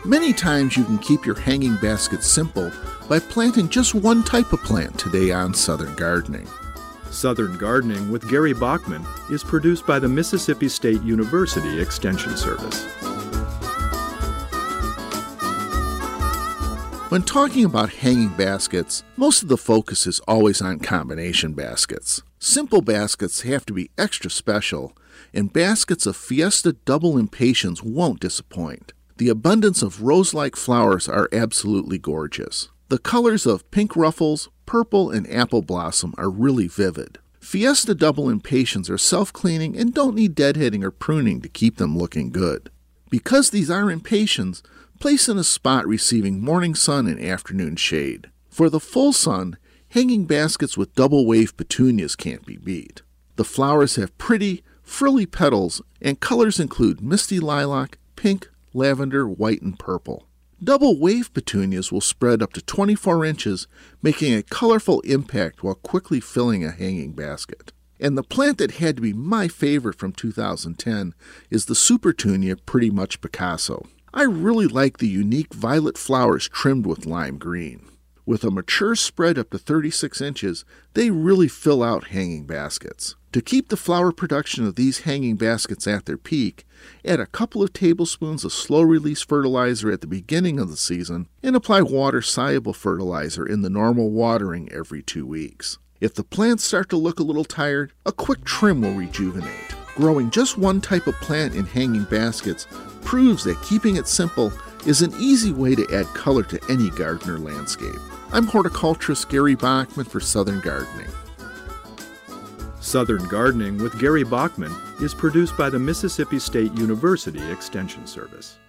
Many times you can keep your hanging basket simple by planting just one type of plant today on Southern Gardening. Southern Gardening with Gary Bachman is produced by the Mississippi State University Extension Service. When talking about hanging baskets, most of the focus is always on combination baskets. Simple baskets have to be extra special, and baskets of Fiesta Double Impatiens won't disappoint. The abundance of rose-like flowers are absolutely gorgeous. The colors of pink ruffles, purple, and apple blossom are really vivid. Fiesta Double Impatiens are self-cleaning and don't need deadheading or pruning to keep them looking good. Because these are impatiens, place in a spot receiving morning sun and afternoon shade. For the full sun, hanging baskets with double-wave petunias can't be beat. The flowers have pretty, frilly petals, and colors include misty lilac, pink, lavender, white, and purple. Double-wave petunias will spread up to 24 inches, making a colorful impact while quickly filling a hanging basket. And the plant that had to be my favorite from 2010 is the Supertunia Pretty Much Picasso. I really like the unique violet flowers trimmed with lime green. With a mature spread up to 36 inches, they really fill out hanging baskets. To keep the flower production of these hanging baskets at their peak, add a couple of tablespoons of slow-release fertilizer at the beginning of the season and apply water-soluble fertilizer in the normal watering every 2 weeks. If the plants start to look a little tired, a quick trim will rejuvenate. Growing just one type of plant in hanging baskets proves that keeping it simple is an easy way to add color to any gardener landscape. I'm horticulturist Gary Bachman for Southern Gardening. Southern Gardening with Gary Bachman is produced by the Mississippi State University Extension Service.